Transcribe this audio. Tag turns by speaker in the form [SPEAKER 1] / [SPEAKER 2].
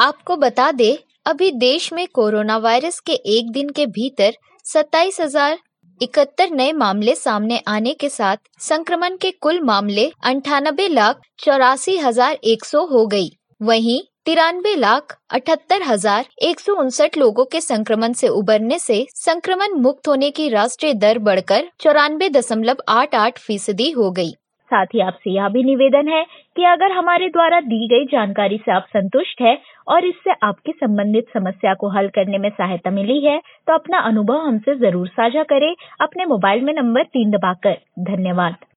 [SPEAKER 1] आपको बता दे, अभी देश में कोरोना वायरस के एक दिन के भीतर 27,071 नए मामले सामने आने के साथ संक्रमण के कुल मामले 98,84,100 हो गई। वहीं 93,78,159 लोगों के संक्रमण से उबरने से संक्रमण मुक्त होने की राष्ट्रीय दर बढ़कर 94.88% हो गई।
[SPEAKER 2] साथ ही आपसे यह भी निवेदन है कि अगर हमारे द्वारा दी गई जानकारी से आप संतुष्ट है और इससे आपकी संबंधित समस्या को हल करने में सहायता मिली है तो अपना अनुभव हमसे जरूर साझा करें अपने मोबाइल में नंबर 3 दबाकर। धन्यवाद।